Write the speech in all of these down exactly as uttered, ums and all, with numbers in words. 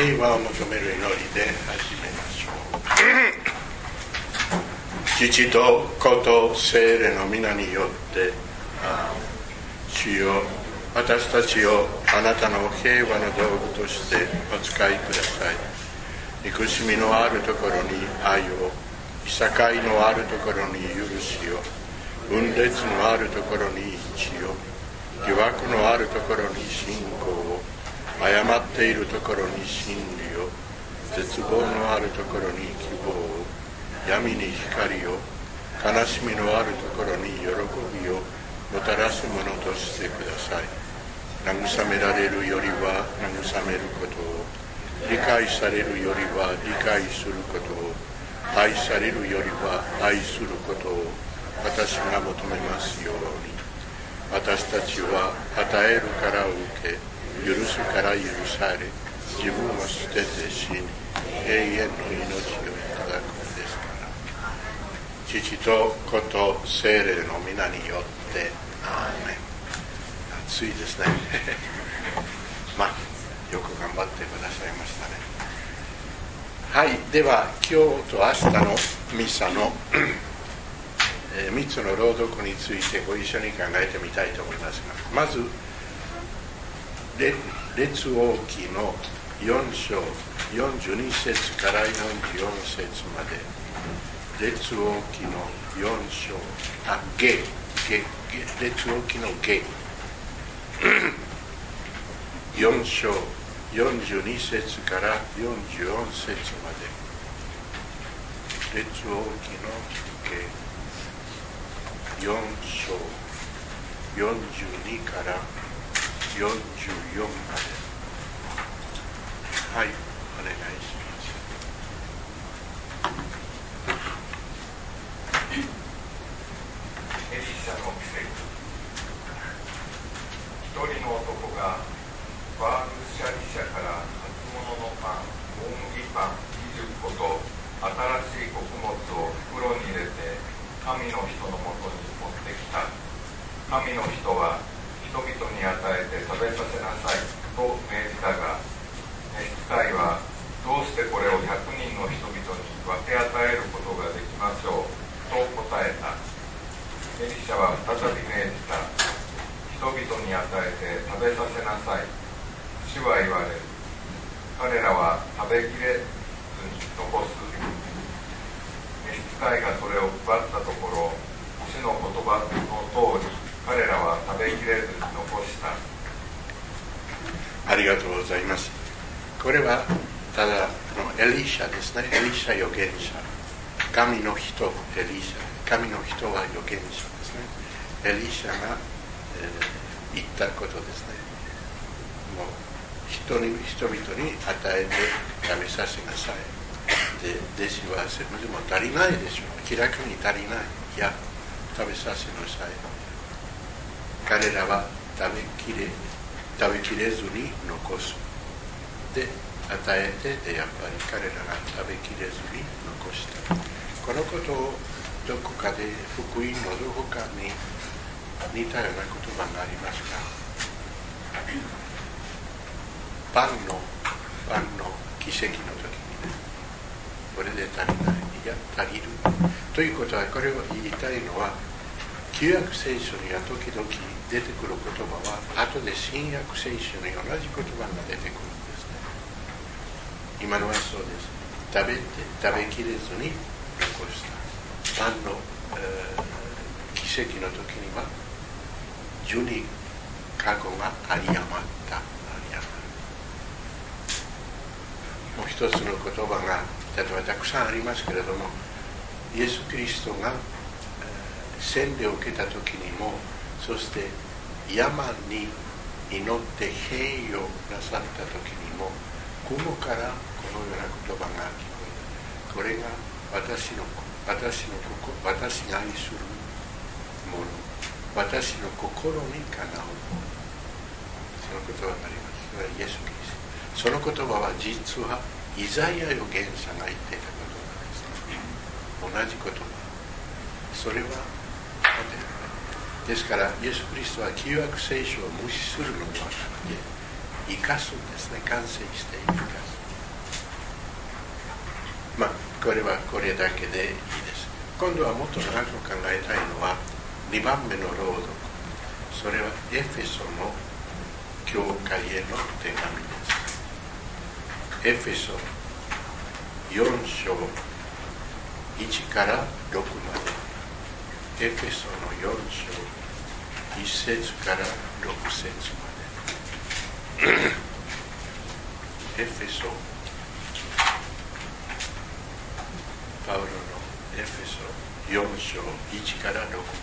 平和を求める祈りで始めましょう。父と子と聖霊の皆によって主よ、私たちをあなたの平和の道具としてお使いください。憎しみのあるところに愛を、いさかいのあるところに許しを、分裂のあるところに一致を、疑惑のあるところに信仰を、誤っているところに真理を、絶望のあるところに希望を、闇に光を、悲しみのあるところに喜びをもたらすものとしてください。慰められるよりは慰めることを、理解されるよりは理解することを、愛されるよりは愛することを私が求めますように。私たちは与えるから受け、許すから許され、自分を捨てて死に永遠の命をいただくのですから。父と子と聖霊の皆によってアーメン。暑いですねまあよく頑張ってくださいましたね。はい、では今日と明日のミサのみっつの朗読についてご一緒に考えてみたいと思いますが、まず列王記のよん章よんじゅうに節からよんじゅうよん節まで、列王記のよん章、あ、ゲゲゲ列王記のゲよん章よんじゅうに節からよんじゅうよん節まで、列王記のゲよん章よんじゅうにからよんじゅうよんまで。はい、お願いします。 エリシャの奇跡。一人の男がバールシャリシャから初物のパン、大麦パンにじゅっこと、新しい穀物を袋に入れて神の人のもとに持ってきた。神の人は人々に与えて食べさせなさいと命じたが、召使いはどうしてこれをひゃくにんの人々に分け与えることができましょうと答えた。エリシャは再び命じた。人々に与えて食べさせなさい。主は言われる。彼らは食べきれずに残す。召使いがそれを配ったところ、主の言葉の通り彼らは食べきれずに残した。 ありがとうございます。これはただのエリシャですね。エリシャ預言者、神の人エリシャ、神の人は預言者ですね。エリシャが、えー、言ったことですね。もう人に人々に与えて食べさせなさい。で、弟子はでも足りないでしょう。明らかに足りない。いや、食べさせなさい。彼らは食べきれ食べきれずに残す。で、与えてでやっぱり彼らが食べきれずに残した。このことをどこかで福音のどこかに似たような言葉がありますが、パンのパンの奇跡の時にね、これで足りない、いや足りるということは、これを言いたいのは、旧約聖書には時々出てくる言葉は後で新約聖書に同じ言葉が出てくるんですね。今のはそうです。食べて食べきれずに残したパンの、えー、奇跡の時にはじゅうにカゴが有り余った。もう一つの言葉が例えばたくさんありますけれども、イエス・キリストが洗礼を受けた時にも、そして山に祈って併用なさった時にも、雲からこのような言葉が聞こえる。これが私の私の私が愛するもの、私の心にかなうもの。その言葉があります。それはイエス・キリスト。その言葉は実はイザヤ預言者が言っていた言葉です。同じ言葉。それはですから、イエス・キリストは旧約聖書を無視するのではなくて、生かすんですね。完成して生かす。 これはこれだけでいいです。今度はもっと長く考えたいのはにばんめの朗読。それはエフェソの教会への手紙です。エフェソよん章いちからろくまで。エフェソのよん章いっ節からろく節まで。エフェソパウロのエフェソよん章いちからろくまで。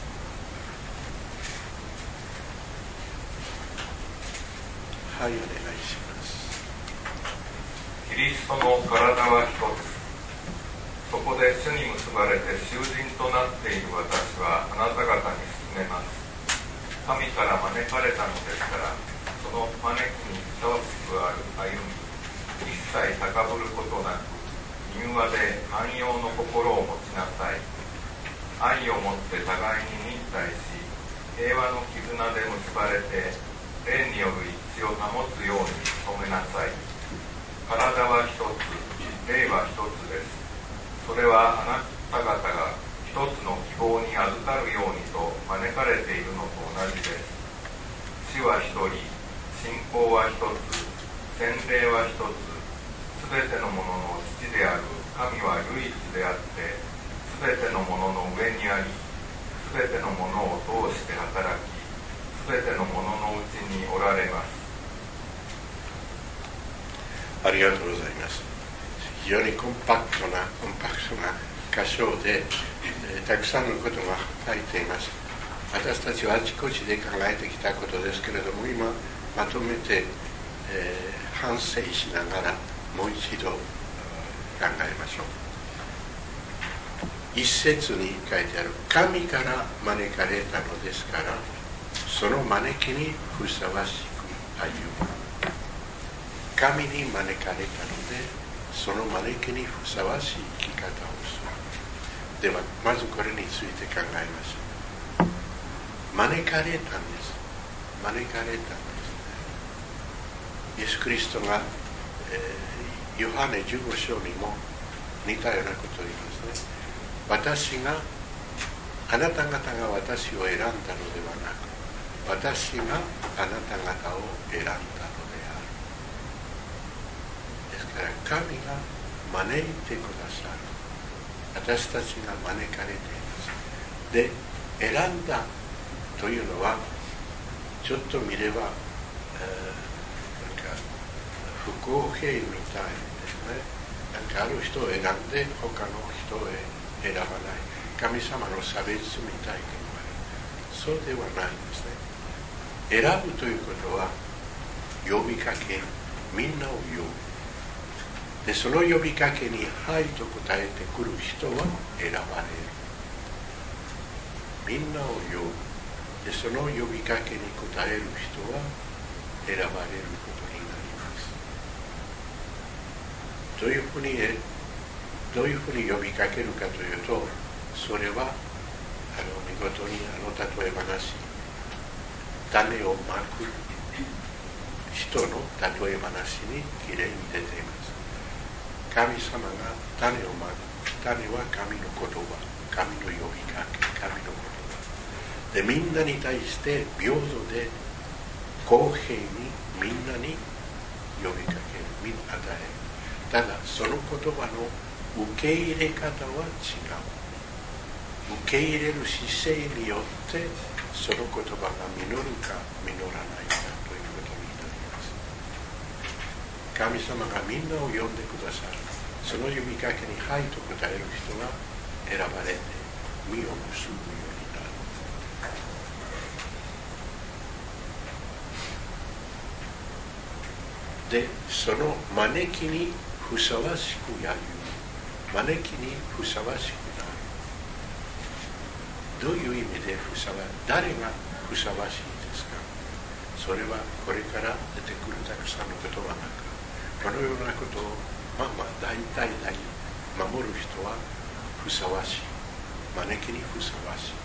はい、お願いします。 キリストの体は一つ。そこで主に結ばれて囚人となっている私はあなた方に勧めます。神から招かれたのですから、その招きにふさわしくある歩み、一切高ぶることなく、柔和で寛容の心を持ちなさい。愛をもって互いに忍耐し、平和の絆で結ばれて、霊による一致を保つように努めなさい。体は一つ、霊は一つです。それはあなた方が一つの希望に預かるようにと招かれているのと同じです。死は一人、信仰は一つ、洗礼は一つ、すべてのものの父である神は唯一であって、すべてのものの上にあり、すべてのものを通して働き、すべてのもののうちにおられます。 ありがとうございます。非常にコンパクトなコンパクトな箇所で、えー、たくさんのことが書いています。私たちはあちこちで考えてきたことですけれども、今まとめて、えー、反省しながらもう一度考えましょう。一節に書いてある、神から招かれたのですから、その招きにふさわしく歩む。神に招かれたので、その招きにふさわしい生き方をする。ではまずこれについて考えましょう。招かれたんです。招かれたんですね。イエス・キリストが、えー、ヨハネじゅうご章にも似たようなことを言いますね。私があなた方が私を選んだのではなく、私があなた方を選んだのである。神が招いてくださる。私たちが招かれています。で、選んだというのはちょっと見れば、えー、なんか不公平みたいですね。なんかある人を選んで他の人を選ばない。神様の差別みたいにもある。そうではないんですね。選ぶということは呼びかけ、みんなを呼ぶ。でその呼びかけに「はい」と答えてくる人は選ばれる。みんなを呼ぶ。でその呼びかけに応える人は選ばれることになります。どういうふうにどういうふうに呼びかけるかというと、それはあの見事にあの例え話、種をまく人の例え話にきれいに出ています。神様が種をまく。種は神の言葉、神の呼びかけ、神の言葉で、みんなに対して平等で公平にみんなに呼びかける、みんな与える。ただその言葉の受け入れ方は違う。受け入れる姿勢によってその言葉が実るか実らないかということになります。神様がみんなを呼んでくださる。その呼びかけに「はい」と答える人が選ばれて実を結ぶようになる。で、その招きにふさわしくやる。招きにふさわしくなる。どういう意味でふさわしい、誰がふさわしいですか。それはこれから出てくるたくさんのことはなく、このようなことをまあまあ大体大守る人はふさわしい。招きにふさわしい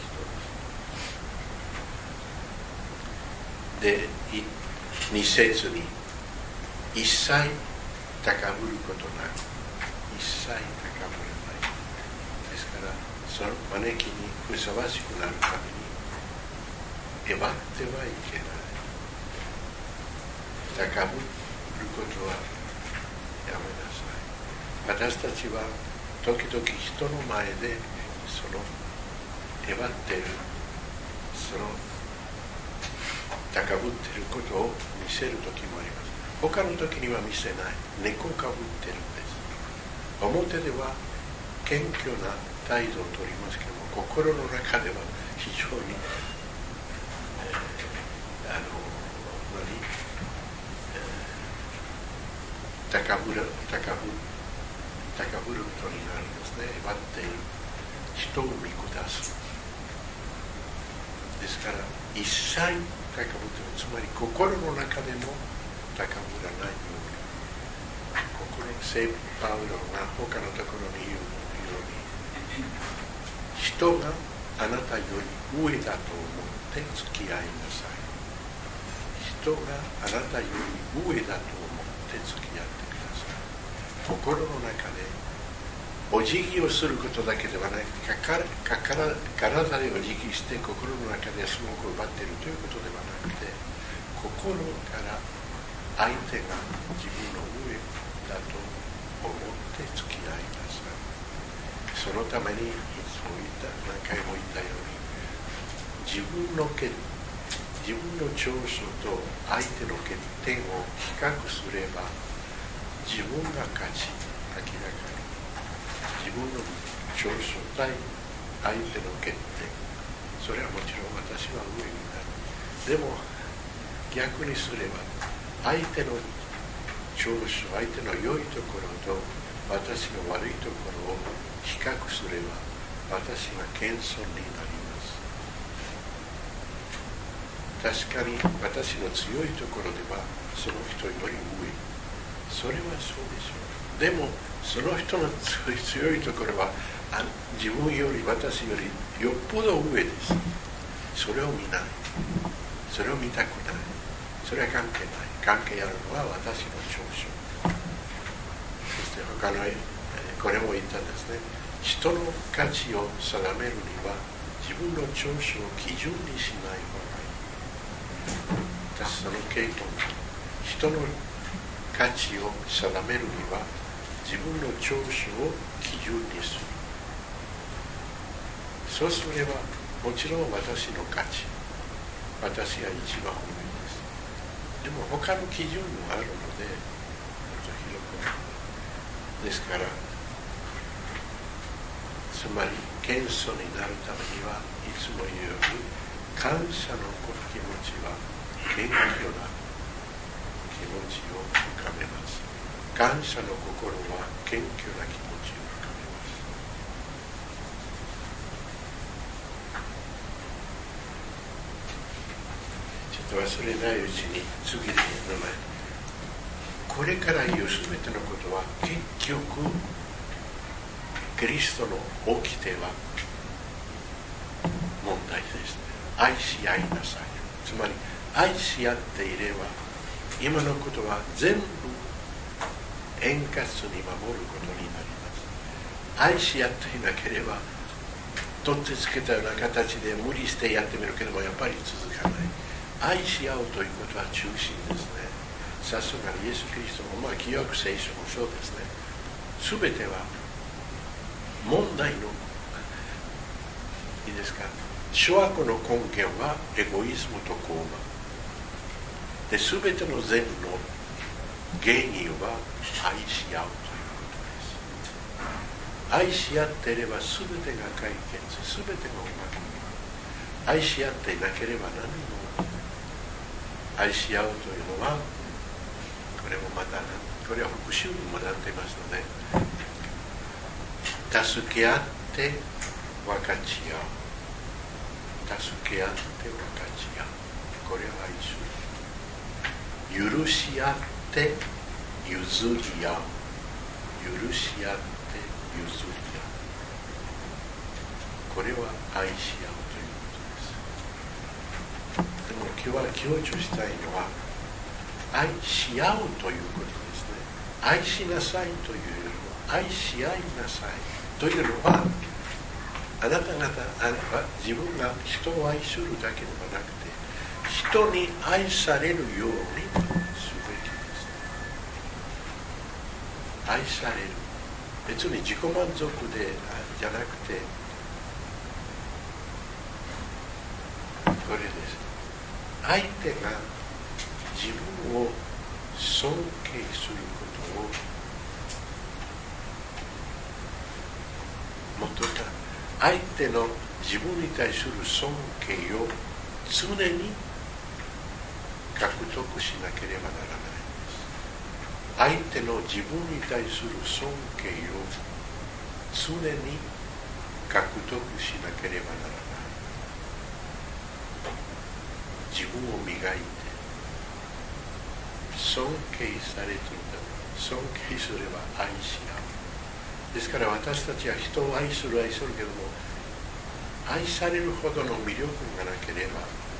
人です。で、に節に一切高ぶることなく、 一切高ぶらない。ですからその招きにふさわしくなるためにえばってはいけない。高ぶることはやめなさい。私たちは時々人の前でそのえばっている、その高ぶっていることを見せる時もあります。他の時には見せない。猫かぶってるんです。表では謙虚な態度をとりますけども、心の中では非常に、えー、あの何、えー、高ぶる高ぶ高ぶることになるんですね。えばっている、人を見下す。ですから一切高ぶっている、つまり心の中でも高ぶらないように、心の聖パウロが他のところに言うように、人があなたより上だと思って付き合いなさい。人があなたより上だと思って付き合ってください。心の中でお辞儀をすることだけではなくて、かから体でお辞儀して心の中ですごく奪っているということではなくて、心から相手が自分の上だと思って付き合いなさい。そのためにいつも言った、何回も言ったように、自分の欠自分の長所と相手の欠点を比較すれば、自分が勝ち、明らかに自分の長所対相手の欠点、それはもちろん私は上になる。でも逆にすれば、相手の長所、相手の良いところと私の悪いところを比較すれば、私が謙遜になります。確かに私の強いところではその人より上、それはそうでしょう。でもその人の強いところは自分より私よりよっぽど上です。それを見ない、それを見たくない、それは関係ない。関係あるのは私の長所。そして他のこれも言ったんですね。人の価値を定めるには自分の長所を基準にしない方がいい。私その経験、人の価値を定めるには自分の長所を基準にする。そうすればもちろん私の価値、私が一番上です。でも他の基準もあるので、もっと広くですから、つまり謙遜になるためにはいつも言うように、感謝の気持ちは謙虚な気持ちを深めます。感謝の心は謙虚な気持ちを深めます。ちょっと忘れないうちに次の前、これから言うすべてのことは結局キリストの掟は問題ですね。愛し合いなさい。つまり愛し合っていれば今のことは全部円滑に守ることになります。愛し合っていなければ取ってつけたような形で無理してやってみるけどもやっぱり続かない。愛し合うということは中心ですね。さすがにイエス・キリストも、まあ旧約聖書もそうですね。すべては問題のいいですか、諸悪の根源はエゴイズムと傲慢で、全ての善の原因は愛し合うということです。愛し合っていれば全てが解決、全てがうまくいく。愛し合っていなければ何も。愛し合うというのは、これもまたこれは復習にもなっていますので、助け合って分かち合う、助け合って分かち合う、これは愛する。許し合って譲り合う、許し合って譲り合う、これは愛し合うということです。でも今日は強調したいのは愛し合うということですね。愛しなさいというよりも愛し合いなさいというのは、あなた方は自分が人を愛するだけではなくて、人に愛されるようにすべきです。愛される、別に自己満足でじゃなくて、これです。相手が自分を尊敬することをもっと言ったら、相手の自分に対する尊敬を常に獲得しなければならないんです。相手の自分に対する尊敬を常に獲得しなければならない。自分を磨いて尊敬されているんだ。尊敬すれば愛し合う。ですから私たちは人を愛する愛するけども、愛されるほどの魅力がなければ、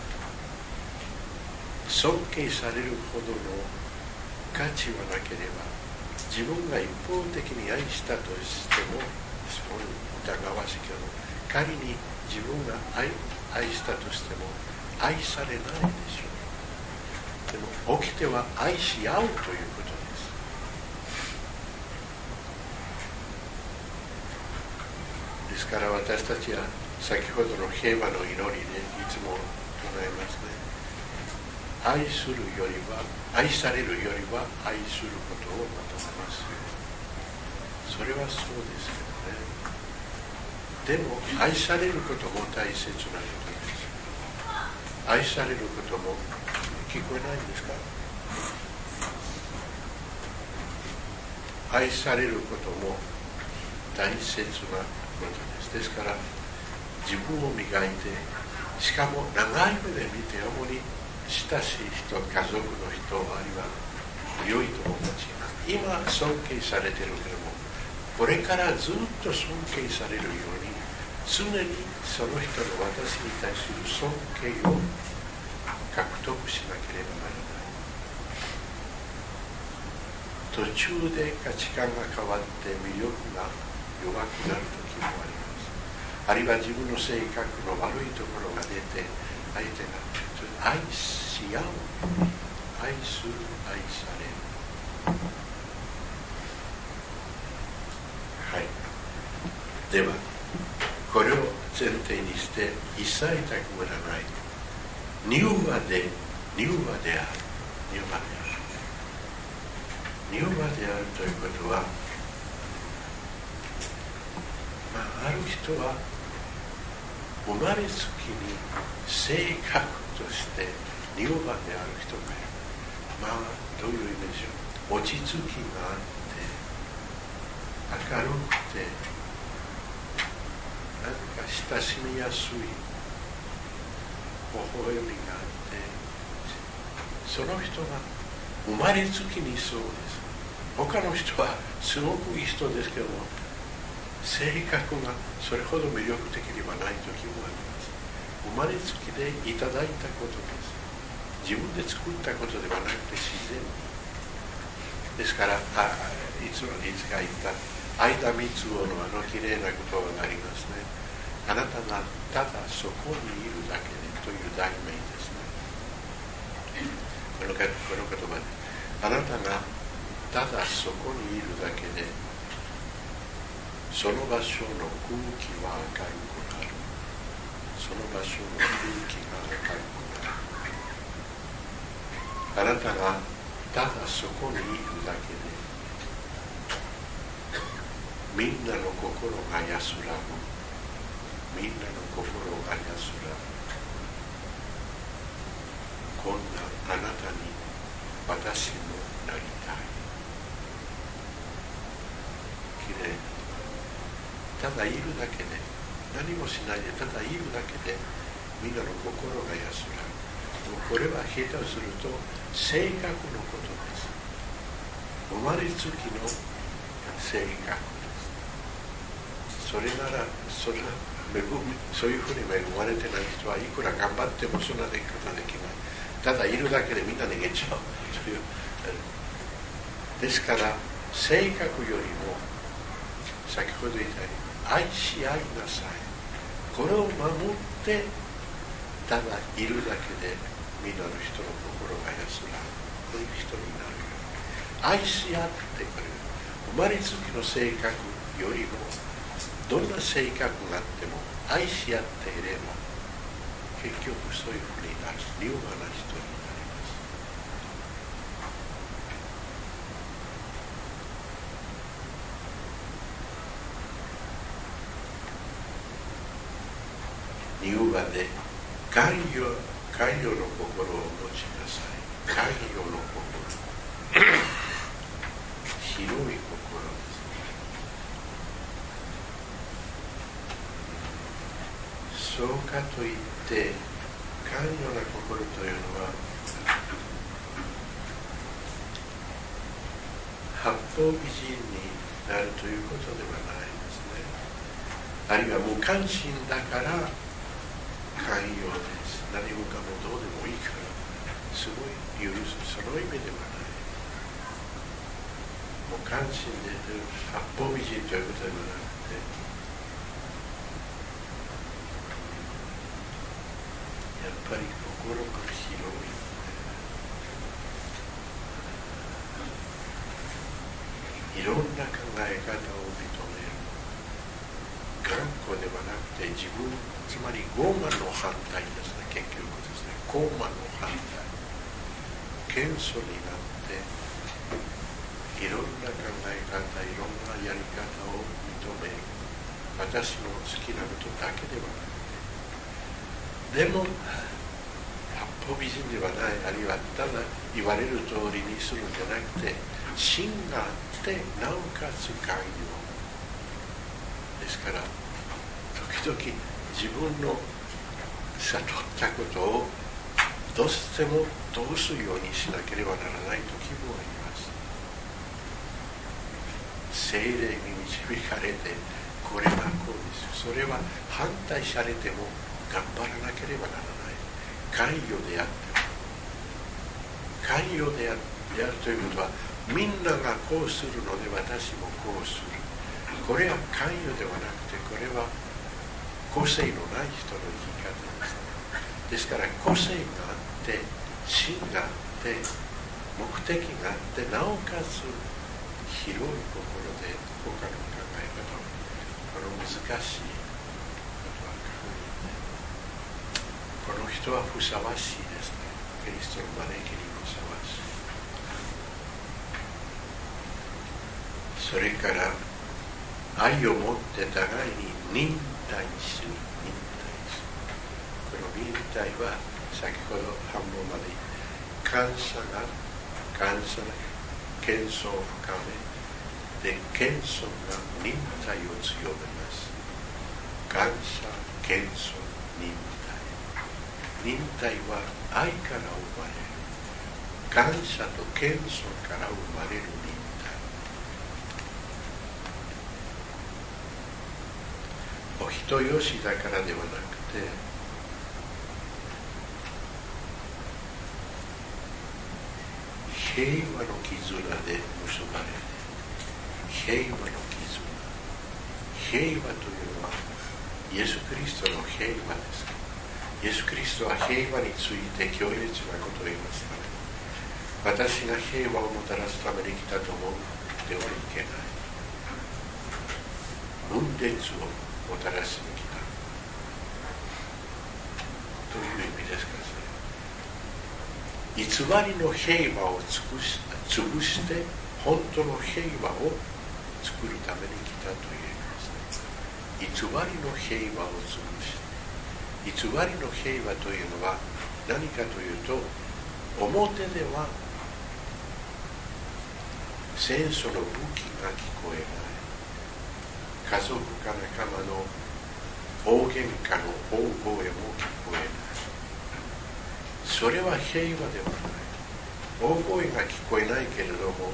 尊敬されるほどの価値はなければ、自分が一方的に愛したとしても、そういう疑わしいけど、仮に自分が 愛, 愛したとしても愛されないでしょう。でも起きては愛し合うということです。ですから私たちは先ほどの平和の祈りでいつも唱えますね。愛するよりは、愛されるよりは愛することを求めますよ。それはそうですけどね。でも愛されることも大切なことです。愛されることも聞こえないんですか？愛されることも大切なことです。ですから自分を磨いて、しかも長い目で見て、主に親しい人、家族の人、あるいは良い友達が今尊敬されているけども、これからずっと尊敬されるように、常にその人の私に対する尊敬を獲得しなければならない。途中で価値観が変わって魅力が弱くなる時もあります。あるいは自分の性格の悪いところが出て、相手が愛し合う、愛する、愛される。はい。ではこれを前提にして一切たくむらない。柔和で、柔和である。柔和である。柔和であるということは、まあ、ある人は生まれつきに性格として柔和である人がいる。まあどういうイメージを、落ち着きがあって明るくて何か親しみやすい微笑みがあって、その人が生まれつきにそうです。他の人はすごくいい人ですけども、性格がそれほど魅力的ではない時もあります。生まれつきでいただいたことです。自分で作ったことではなくて自然に。ですから、あいつもいつか言った相田光雄のあのきれいな言葉がありますね。あなたがただそこにいるだけでという題名ですね。この、この言葉で、あなたがただそこにいるだけで、その場所の空気は明るくなる。その場所の空気が明るくなる。あなたがただそこにいるだけで、みんなの心が安らぐ。みんなの心が安らぐ。こんなあなたに私もなりたい。きれい。ただいるだけで、何もしないでただいるだけで、みんなの心が安らぐ。もうこれは下手すると性格のことです。生まれつきの性格です。それなら、それ恵み、そういうふうに恵まれてない人はいくら頑張ってもそんなでき方できない。ただいるだけでみんな逃げちゃうという。ですから性格よりも先ほど言ったように愛し合いなさい。これを守ってただいるだけで皆の人の心が安らぐ、こういう人になるように愛し合ってくれる。生まれつきの性格よりもどんな性格があっても愛し合っていれば結局そういうふうになる柔和な人になります。柔和で寛容、寛容の心を持ちなさい。寛容の心広い心です。そうかといって寛容な心というのは八方美人になるということではないですね。あるいは無関心だから寛容です。何もかもどうでもいいからすごい許す、その意味ではない。無関心で八方美人ということではなくて、やっぱり心が広い。いろんな考え方を認める。頑固ではなくて自分、つまり傲慢の反対ですね。結局ですね、傲慢の反対、謙遜になっていろんな考え方、いろんなやり方を認める。私の好きなことだけではなくて、でも八方美人ではない、あるいはただ言われる通りにするんじゃなくて、芯があってなおかつ寛容ですから、時々自分の悟ったことをどうしても通すようにしなければならない時もあります。聖霊に導かれてこれがこうです。それは反対されても頑張らなければならない。寛容であっても、寛容であるということはみんながこうするので私もこうする。これは寛容ではなくて、これは個性のない人の生き方です。ですから個性があって芯があって目的があってなおかつ広い心で他の考え方を、この難しいことは確認で、この人はふさわしいですね。キリストの招きにふさわしい。それから愛を持って互いに忍耐する。忍耐する。この忍耐は先ほど半分まで感謝が感謝が謙遜を深めで、謙遜が忍耐を強めます。感謝、謙遜、忍耐。忍耐は愛から生まれる。感謝と謙遜から生まれる忍耐。お人よしだからではなくて、平和の絆で結ばれる。平和の絆。平和というのはイエス・キリストの平和です。イエス・キリストは平和について強烈なことを言いますため、私が平和をもたらすために来たと思ってはいけない。分裂をもたらしに来たという意味ですから、偽りの平和を尽くし、潰して本当の平和を作るために来たという意味ですね。偽りの平和を潰して、偽りの平和というのは何かというと、表では戦争の武器が聞こえない、家族か仲間の大喧嘩の大声も聞こえない。それは平和ではない。大声が聞こえないけれども、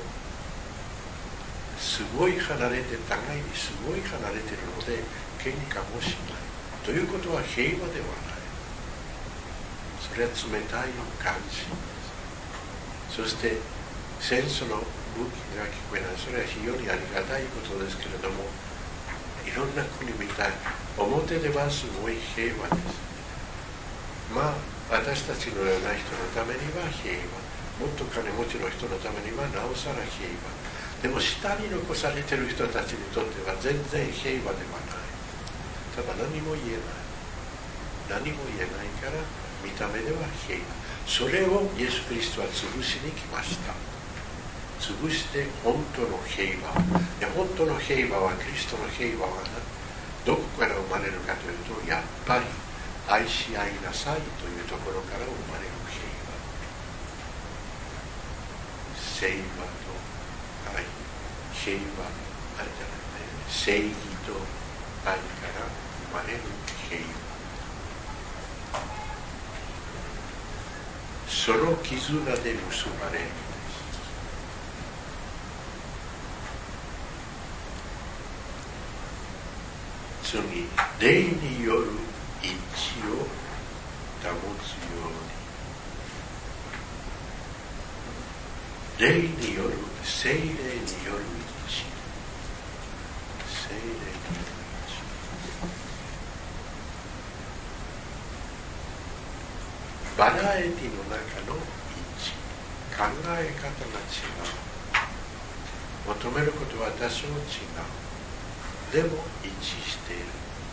すごい離れて、互いにすごい離れているので喧嘩もしないということは平和ではない。それは冷たい関心です。そして戦争の武器が聞こえない。それは非常にありがたいことですけれども、 いろんな国みたい表ではすごい平和です。まあ私たちのような人のためには平和、もっと金持ちの人のためにはなおさら平和。でも下に残されている人たちにとっては全然平和ではない。ただ何も言えない、何も言えないから見た目では平和。それをイエス・キリストは潰しに来ました。潰して本当の平和。で本当の平和は、キリストの平和はどこから生まれるかというと、やっぱり愛し合いなさいというところから生まれる平和。平和と愛、平和、あれじゃなくて正義と愛から生まれる平和。その絆で結ばれる。次、霊による一致を保つように。霊による、聖霊による一致。聖霊による一致。バラエティの中の一致。考え方が違う。求めることは多少違う。でも一致している。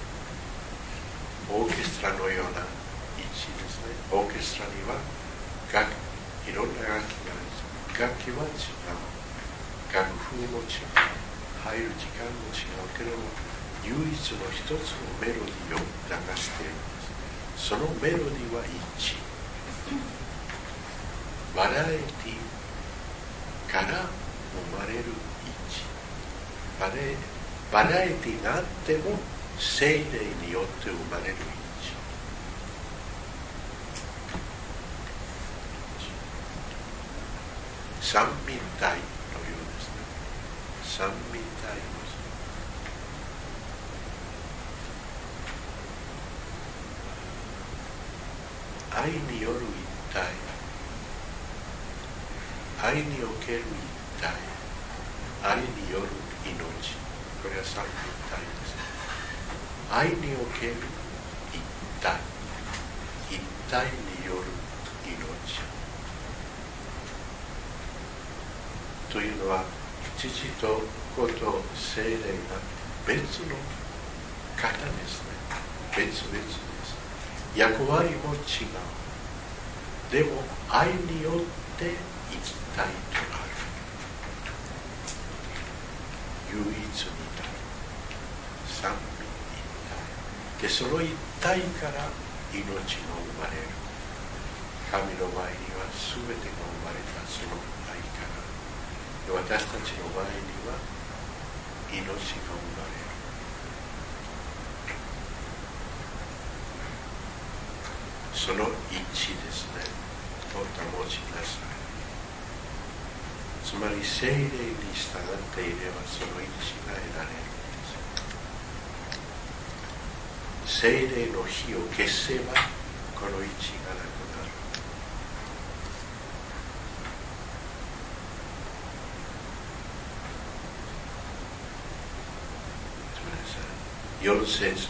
オーケストラのような一致ですね。オーケストラには楽いろんな楽器がある。楽器は違う。楽譜も違う。入る時間も違うけれども、唯一の一つのメロディーを流しているんです。そのメロディーは一致。バラエティから生まれる一致。バラエティバラエティがあっても聖霊によって生まれる一致。三位一体のようですね。三位一体の愛による一体、愛における一体、愛による命。これは三位一体です。愛における一体、一体による命というのは、父と子と聖霊が別の方ですね。別々です。役割も違う。でも愛によって一体となる。唯一に三位一体で、その一体から命が生まれる。神の前には全てが生まれたその愛から、私たちの前には命が生まれる。その一致ですね、を保ちなさい。つまり聖霊に従っていればその一致が得られる。聖霊の火を消せばこの一致がなくなる。四節、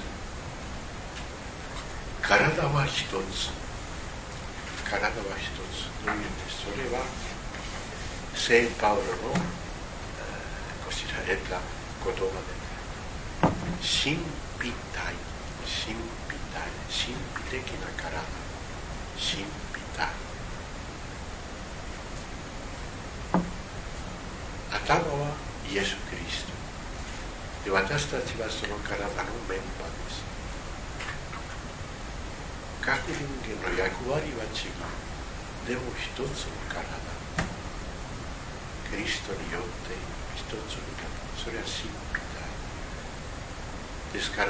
体は一つ。体は一つというんです。それは聖パウロのこちら得た言葉で、神秘体、神秘体、神秘的な体、神秘体。頭はイエス・キリストで、私たちはその体のメンバーです。各人間の役割は違う。でも一つの体、キリストによって一つになる。それは神秘体ですから、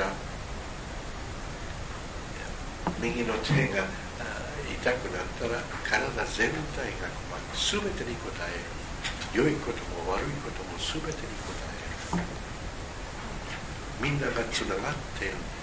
右の手が痛くなったら体全体が困る。全てに応える。良いことも悪いことも全てに応える。みんながつながっているんです。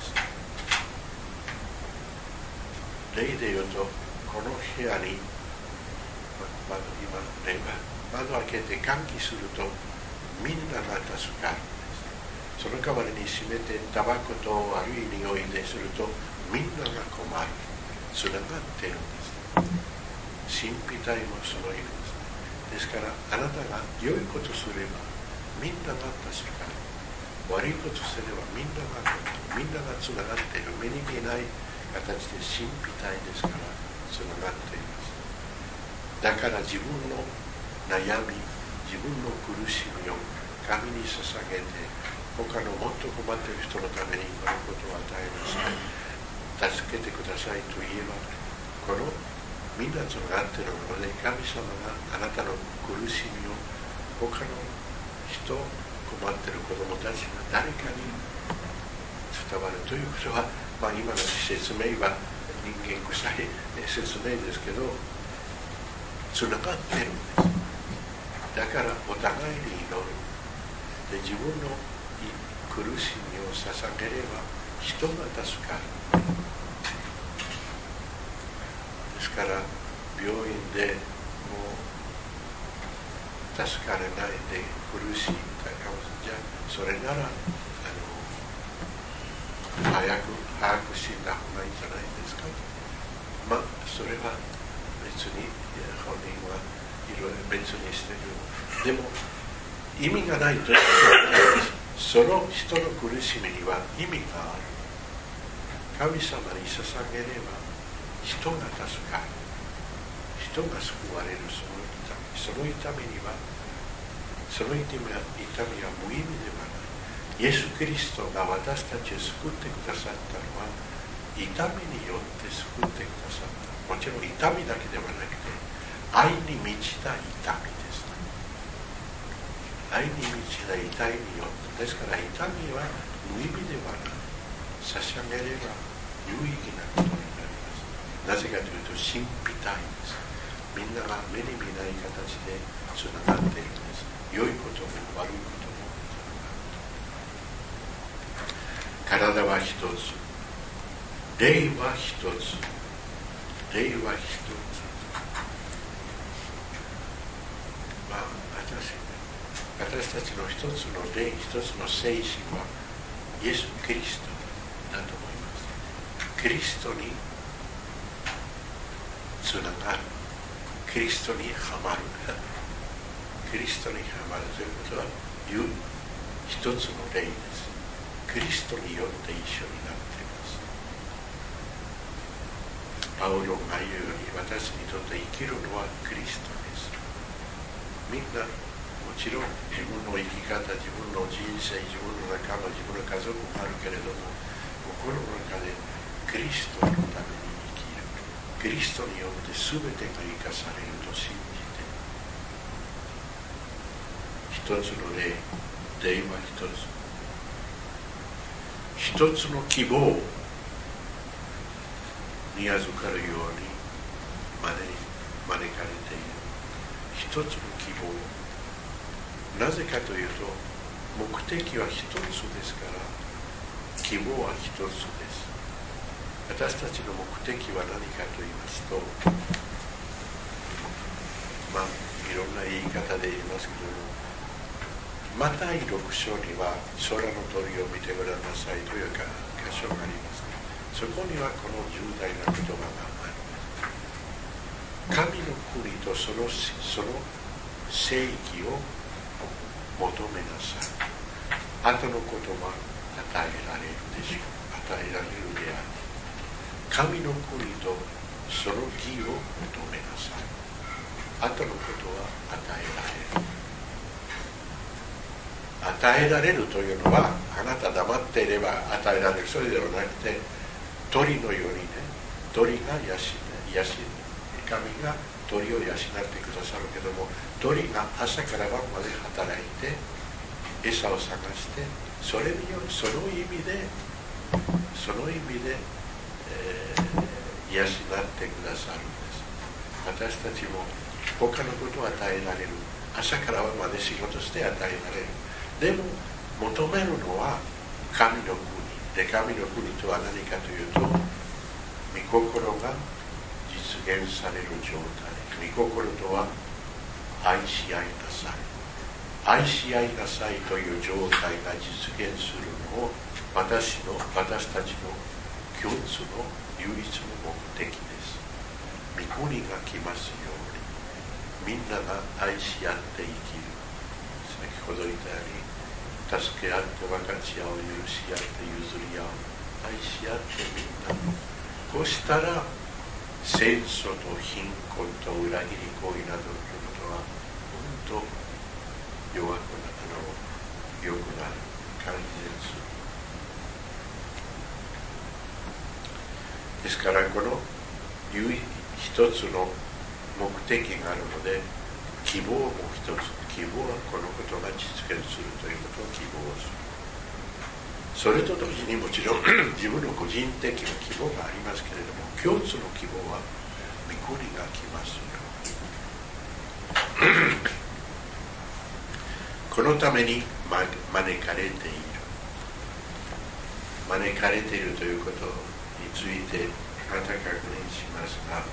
例で言うと、この部屋に窓、今ね、窓開けて換気するとみんなが助かるんです。 その代わりに締めてタバコと悪い匂いでするとみんなが困る。つながっているんです。神秘体もその意味です。ですからあなたが良いことすればみんなが助かる。悪いことすればみんながみんながつながっている。目に見えない形で神秘体ですからつながっています。だから自分の悩み、自分の苦しみを神に捧げて、他のもっと困っている人のためにこのことを与えなさい、助けてくださいと言えば、このみんなつながっているので、神様があなたの苦しみを他の人、困っている子供たちが誰かに伝わるということは、まあ、今の説明は人間臭い説明ですけど、つながっているんです。だからお互いに祈る。で、自分の苦しみを捧げれば人が助かる。ですから病院でもう助かれないで苦しいだからじゃあそれならあの早く把握した方がいいんじゃないですか。まあそれは別に本人はいろいろ別にしてる。でも意味がないということはないです。その人の苦しみには意味がある。神様に捧げれば人が助かる。人が救われる。その痛み、その痛みにはその痛みは、痛みは無意味ではない。イエス・キリストが私たちを救ってくださったのは痛みによって救ってくださった。もちろん痛みだけではなくて愛に満ちた痛みです。愛に満ちた痛みによって、ですから痛みは無意味ではない。捧げれば有意義なことになります。なぜかというと神秘体です。みんなが目に見ない形でつながっているんです。良いことも悪いこともつながっている。体は一つ、霊は一つ、霊は一つ。まあ私私たちの一つの霊、一つの精神はイエス・キリストだと思います。キリストにつながる。キリストにはまる。キリストにはまるということは一つの霊です。キリストによって一緒になっています。パウロが言うように、私にとって生きるのはキリストです。みんなもちろん自分の生き方、自分の人生、自分の仲間、自分の家族もあるけれども、心の中でキリストのために生きる。キリストによって全てが生かされると信じて、一つの霊、霊は一つ。一つの希望に預かるようにまでに招かれている。一つの希望。なぜかというと、目的は一つですから、希望は一つです。私たちの目的は何かと言いますと、まあいろんな言い方で言いますけども、マタイろく章には空の鳥を見てごらんなさいというか箇所があります。そこにはこの重大な言葉があります。神の国とそのその正義を求めなさい。後のことは与えられるでしょう。与えられるである。神の国とその義を求めなさい。後のことは与えられる。与えられるというのは、あなた黙っていれば与えられる。それではなくて、鳥のようにね、鳥が養い、養い、神が鳥を養ってくださるけども、鳥が朝から晩まで働いて餌を探して、それによるその意味でその意味で、えー、養ってくださるんです。私たちも他のことを与えられる。朝から晩まで仕事して与えられる。でも求めるのは神の国で、神の国とは何かというと、御心が実現される状態。御心とは愛し合いなさい。 愛し合いなさいという状態が実現するのを私の私たちの共通の唯一の目的です。御国が来ますようにみんなが愛し合って生きる。先ほど言ったように助け合って分かち合う、許し合って譲り合う、愛し合ってみんなこうしたら戦争と貧困と裏切り行為などということは本当弱くなるの良くなる感じです。ですからこの唯一つの目的があるので希望も一つ、希望はこのことが実現するということを希望する。それと同時にもちろん自分の個人的な希望がありますけれども、共通の希望は御国が来ますよ。このために招かれている招かれているということについてまた確認しますが、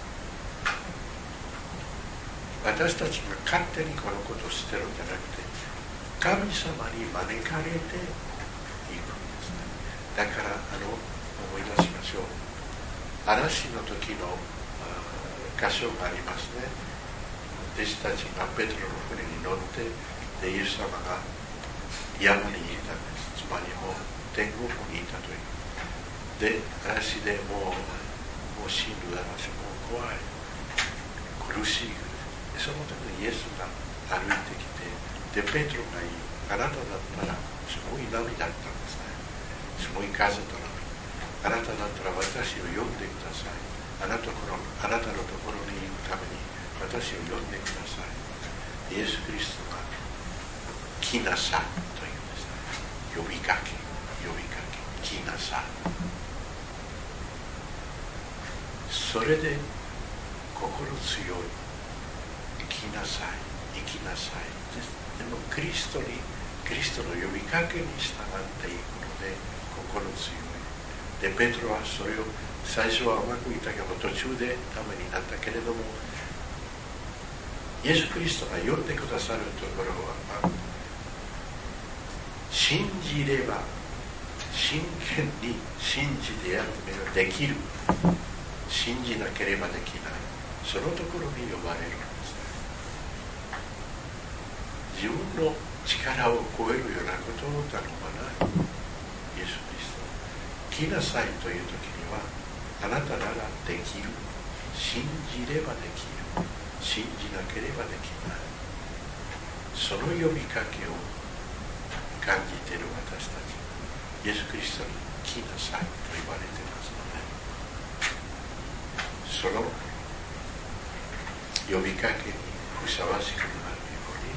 私たちが勝手にこのことをしてるんじゃなくて神様に招かれていくんですね。だからあの思い出しましょう。嵐の時の箇所がありますね。弟子たちがペテロの船に乗ってでイエス様が山にいたんです。つまりもう天国にいたというで、嵐でもうもう死ぬだろうし、もう怖い苦しい。その時にイエスが歩いてきて、でペテロが言う、あなただったらすごい波だったんですね。すごい風と波。あなただったら私を呼んでください。あなたのところ、あなたのところに行くために私を呼んでください。イエス・キリストが来なさいというんですね。呼びかけ、呼びかけ、来なさい。それで心強い。生きなさい、生きなさい。でもキリストに、キリストの呼びかけに従っていくので心強い。で、ペテロはそれを最初はうまくいったけど途中でダメになったけれども、イエス・キリストが呼んでくださるところは、信じれば真剣に信じてやってみるできる。信じなければできない。そのところに呼ばれる。自分の力を超えるようなことを頼まないイエス・キリスト。来なさいという時にはあなたならできる。信じればできる。信じなければできない。その呼びかけを感じている私たち、イエス・キリストに来なさいと言われていますので、その呼びかけにふさわしくなる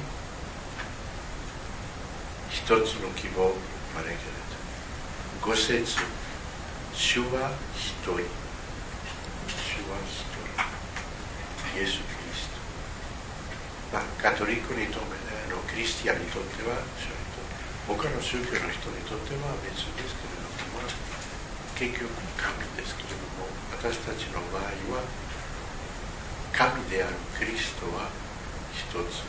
一つの希望を招かれた。五節、主は一人。主は一人。イエス・キリスト。まあ、カトリックにとってあのクリスティアンにとってはそれと他の宗教の人にとっては別ですけれども、まあ、結局神ですけれども、私たちの場合は神であるキリストは一つ。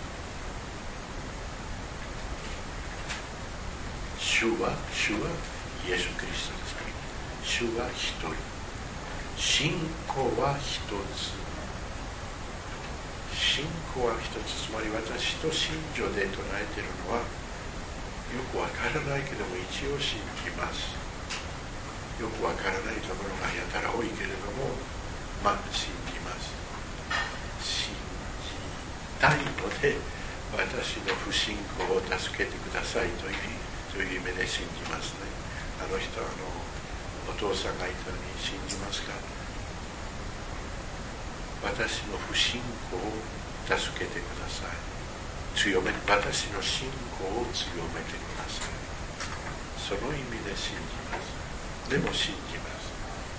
主は、主はイエス・キリストですから。主は一人。信仰は一つ。信仰は一つ。つまり私と信条で唱えているのはよくわからないけども一応信じます。よくわからないところがやたら多いけれども、まあ信じます。信じたいので私の不信仰を助けてくださいというという意味で信じますね。あの人あのお父さんがいたのに信じますか。私の不信仰を助けてください。強め私の信仰を強めてください。その意味で信じます。でも信じます。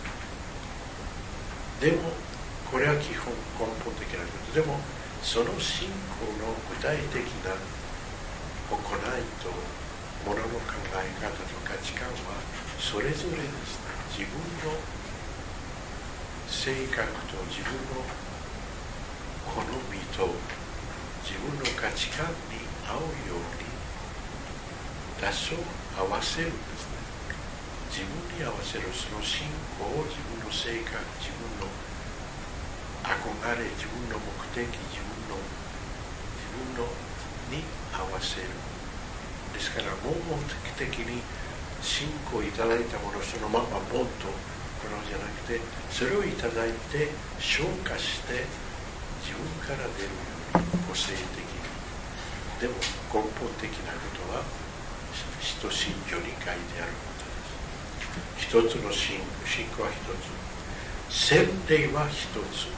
でもこれは基本根本的なこと。でもその信仰の具体的な行いとものの考え方と価値観はそれぞれですね。自分の性格と自分の好みと自分の価値観に合うように多少合わせるんですね。自分に合わせるその信仰を自分の性格、自分の憧れ、自分の目的、自分の自分のに合わせる。ですから盲目的に信仰いただいたものをそのままボンとこのじゃなくて、それをいただいて消化して自分から出るように個性的に。でも根本的なことは使徒信条に書いてあることです。一つの信信仰は一つ、洗礼は一つ。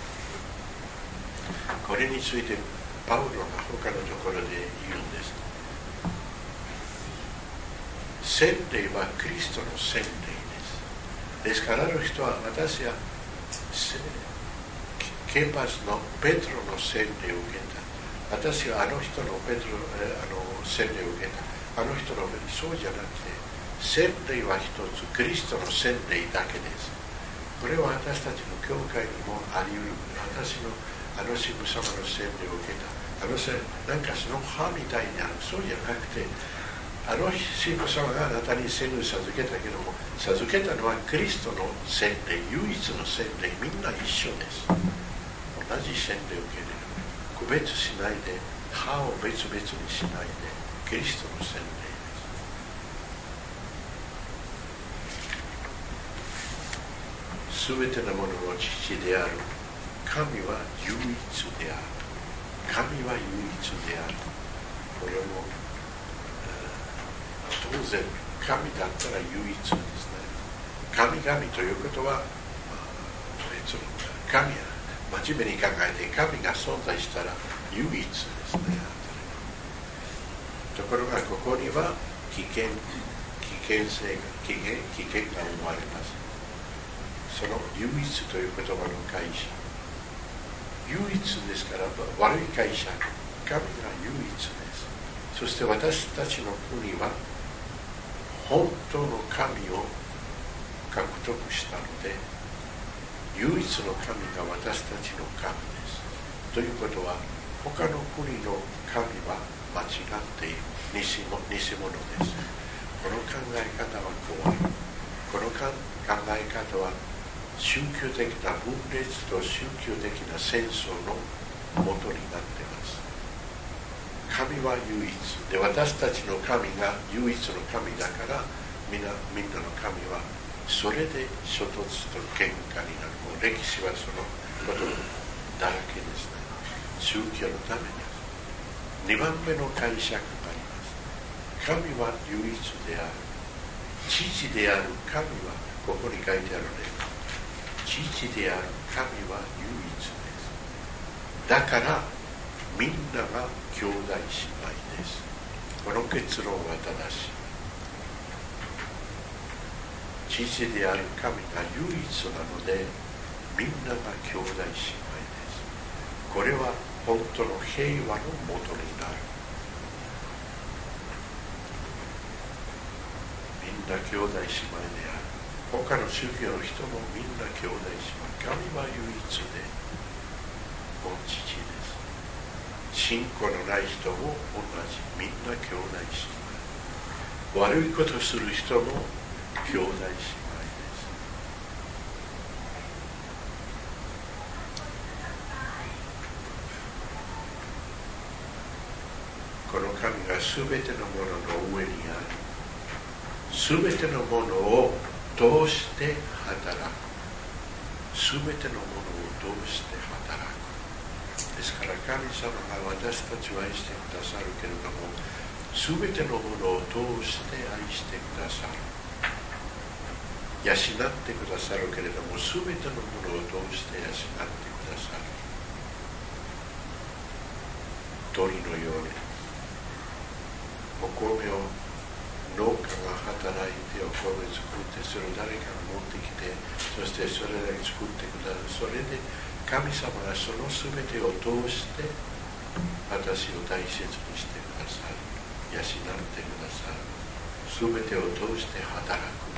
これについてパウロが他のところで言うんです。洗礼はクリストの洗礼です。ですからある人は、私はケパスのペトロの洗礼を受けた、私はあの人のペトロあの洗礼を受けた、あの人のそうじゃなくて、洗礼は一つ、クリストの洗礼だけです。これは私たちの教会にもあり得る。私のあの神父様の洗礼を受けた、あのなんかその歯みたいにある、そうじゃなくて、あの神父様があなたに洗礼を授けたけども、授けたのはクリストの洗礼、唯一の洗礼、みんな一緒です。同じ洗礼を受ける。区別しないで、歯を別々にしないで、キリストの洗礼です。すべてのものの父である神は唯一である。神は唯一である。これも、当然神だったら唯一ですね。神々ということは、神は真面目に考えて神が存在したら唯一ですね。ところがここには危険、危険性が危険、危険が生まれます。その唯一という言葉の解釈、唯一ですから悪い解釈、神が唯一です。そして私たちの国は本当の神を獲得したので、唯一の神が私たちの神です。ということは、他の国の神は間違っている、偽物です。この考え方は怖い。この考え方は宗教的な分裂と宗教的な戦争の元になっています。神は唯一で、私たちの神が唯一の神だから、みんな、みんなの神はそれで衝突と喧嘩になる。もう歴史はそのことだらけですね。宗教のためです。にばんめの解釈があります。神は唯一である。父である神は、ここに書いてあるね。父である神は唯一です。だからみんなが兄弟姉妹です。この結論は正しい。父である神が唯一なので、みんなが兄弟姉妹です。これは本当の平和のもとになる。みんな兄弟姉妹である。他の宗教の人もみんな兄弟姉妹。神は唯一で、御父です。信仰のない人も同じ。みんな兄弟姉妹。悪いことをする人も兄弟姉妹です。この神がすべてのものの上にある。すべてのものを通して働く。すべてのものを通して働く。ですから神様が私たちを愛してくださるけれども、すべてのものを通して愛してくださる。養ってくださるけれども、すべてのものを通して養ってくださる。鳥のようにお米を農家が働いてお米を作って、それを誰かが持ってきて、そしてそれだけ作ってくださる。それで神様がその全てを通して私を大切にしてくださる。養ってくださる。全てを通して働く。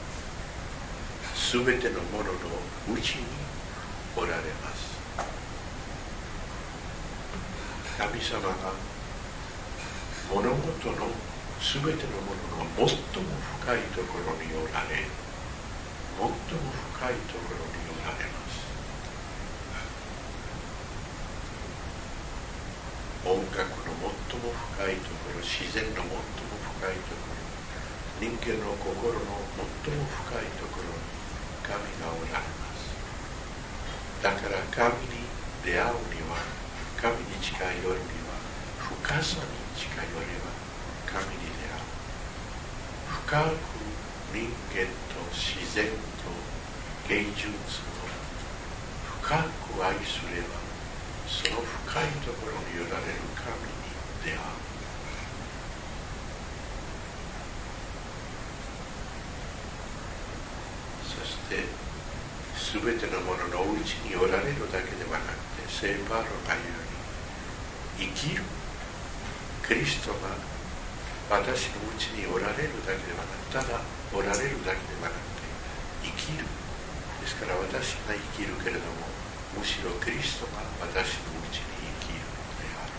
全てのもののうちにおられます。 神様が物事のすべてのものの最も深いところにおられ、最も深いところにおられます。音楽の最も深いところ、自然の最も深いところ、人間の心の最も深いところに神がおられます。だから神に出会うには、神に近寄るには、深さに近寄れば神に出会う。深く人間と自然と芸術を深く愛すれば、その深いところにおられる神に出会う。そしてすべてのもののうちにおられるだけではなくて、聖パウロが言うように、生きるキリストが私のうちにおられるだけではなく、ただおられるだけではなくて、生きる。ですから私が生きるけれども、むしろキリストが私のうちに生きるのである。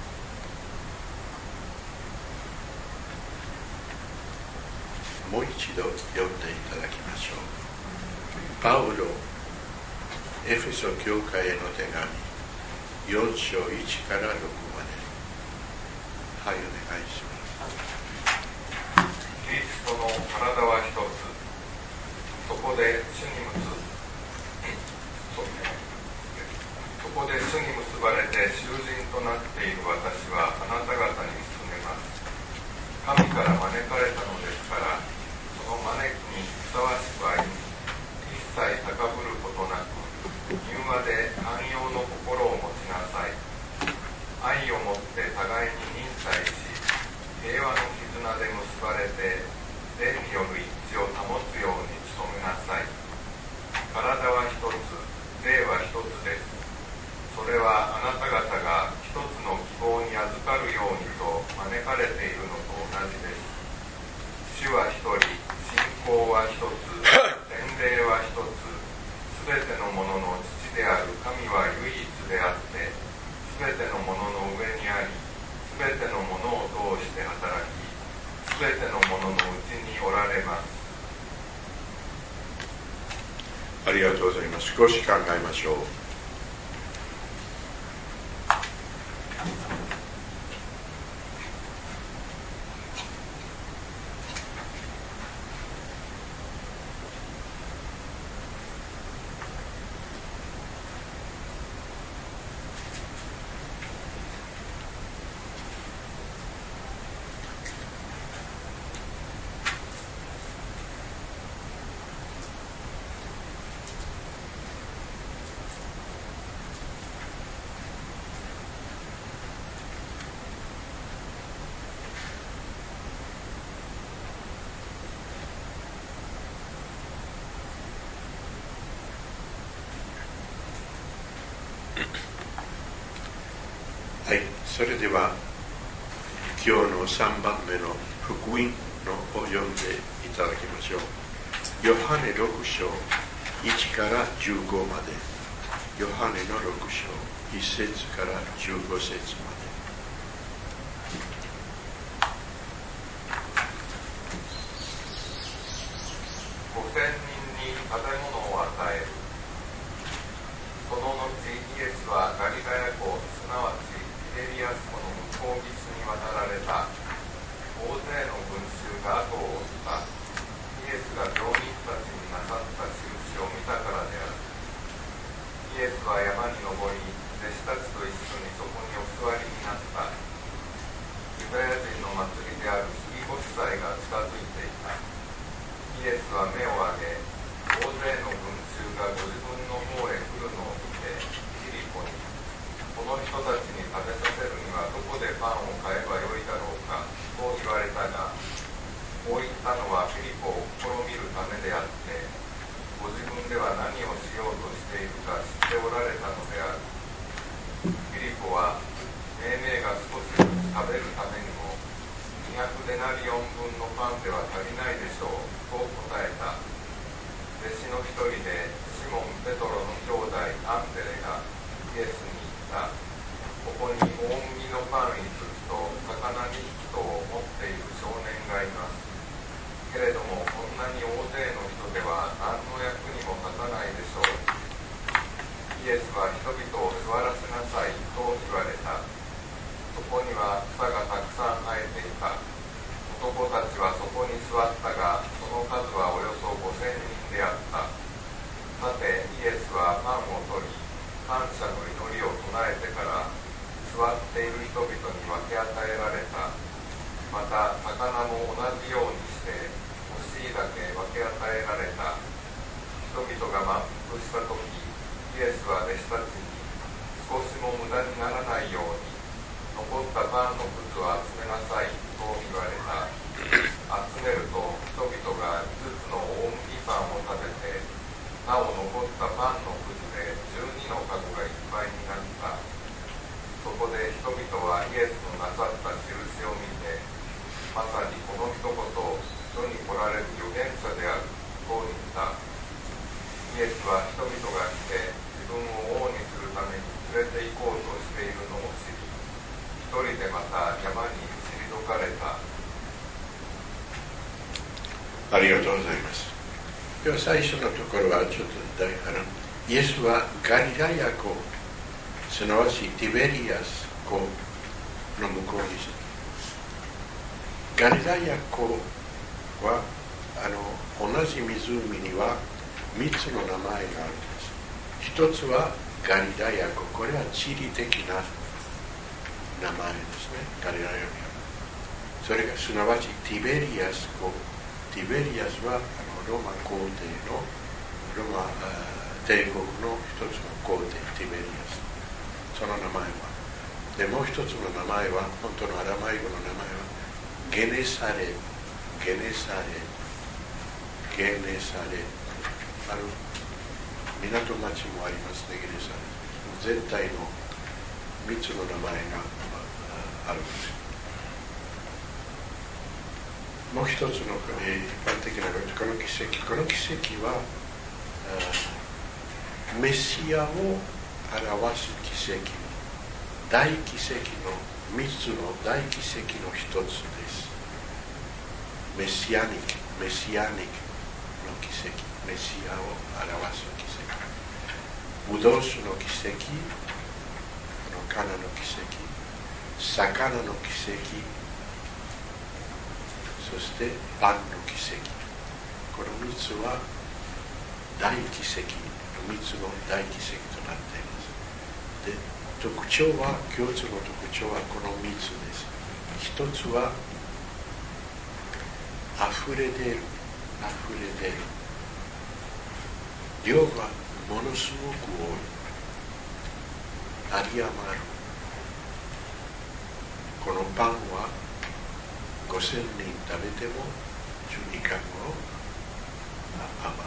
もう一度読んでいただきましょう。パウロ、エフェソ教会への手紙、よん章いちからろくまで。はい、お願いします。 キリストの体は一つ、そこで主に結ぶそこで主に結ばれて囚人となっている私はあなた方に勧めます。神から招かれたのですから、その招きにふさわしく歩み、一切高ぶることなく、柔和で寛容の心を持ちなさい。愛をもって互いに忍耐し、平和の絆で結ばれて、霊による一致を保つように努めなさい。体は一つ、霊は一つです。それはあなた方が一つの希望に預かるようにと招かれているのと同じです。主は一人、信仰は一つ、洗礼は一つ、すべてのものの父である神は唯一であって、すべてのものの上にあり、すべてのものを通して働き、すべてのもののうちにおられます。 ありがとうございます。少し考えましょう。はい、それでは今日のさんばんめの福音のを読んでいただきましょう。ヨハネろく章いちからじゅうごまで。ヨハネのろく章いち節からじゅうご節まで。 ごせんにんに食べ物を与える。その後イエスはガリラヤ湖、すなわちティベリアス湖の向こう岸に渡られた。大勢の群衆が後を追った。イエスが病人たちになさった印を見たからである。イエスは山に登り、弟子たちと一緒にそこにお座りになった。ユダヤ人の祭りである杉越祭が近づいていた。イエスは目を上げ、大勢の群衆がご自分の方へ来るのを見て、フィリポに、この人たちに食べさせるにはどこでパンを買えばよいだろうか、と言われたが、こう言ったのはフィリポを試みるためであって、ご自分では何をしようとしているか知っておられたのである。フィリポは、命名が少しずつ食べるためにも、にひゃくデナリオン分のパンでは足りないでしょう、と答えた。弟子の一人で、シモン・ペトロの兄弟アンデレがイエスに言った。ここに大麦のパンは人々を座らせなさいと言われた。そこには草がたくさん生えていた。男たちはそこに座ったが、その数はおよそごせんにんであった。さてイエスはパンを取り、感謝の祈りを唱えてから座っている人々に分け与えられた。また魚も同じようにして欲しいだけ分け与えられた。人々が満腹したとき、イエスは弟子たちに少しも無駄にならないように残ったパンのくずを集めなさいと言われた。集めると人々がいつつの大麦パンを食べて、なお残ったパンのくずでじゅうにのかごがいっぱいになった。そこで人々はイエスのなさった印を見て、まさにこの人こそ世に来られる預言者であると言った。イエスは人々が来て自分を王にするために連れて行こうとしているのを知り、一人でまた山に退かれた。 ありがとうございます。では最初のところはちょっとあのイエスはガリラヤ湖、すなわちティベリアス湖の向こうにして、ガリラヤ湖はあの同じ湖にはみっつの名前があるんです。一つはガリラヤ湖、これは地理的な名前ですね。ガリラヤ湖、それがすなわちティベリアス湖。ティベリアスはあのローマ皇帝のローマ帝国の一つの皇帝、ティベリアス、その名前は。でもう一つの名前は、本当のアラマイ語の名前はゲネサレ、ゲネサレ、ゲネサレ、あの港町もありますね、ゲネサレ。全体のみっつの名前があるんですよ。もう一つの、えー、一般的なこの奇跡、この奇跡はメシアを表す奇跡、大奇跡のみっつの大奇跡の一つです。メシアニック、メシアニックの奇跡、メシアを表す奇跡。ブドウ酒の奇跡、このカナの奇跡、魚の奇跡、そしてパンの奇跡。このみっつは大奇跡、みっつの大奇跡となっています。で、特徴は、共通の特徴はこのみっつです。一つは溢れ出る、溢れ出る。量がものすごく多い。有り余る。このパンはごせんにん食べてもじゅうにかご余った。